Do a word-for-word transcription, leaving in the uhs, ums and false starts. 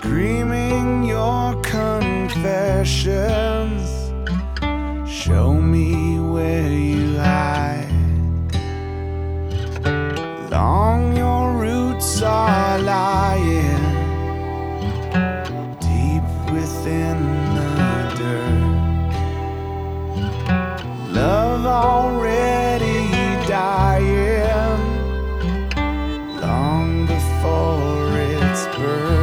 screaming your confessions. Show me where you hide. Long your roots are lying deep within the dirt. Love already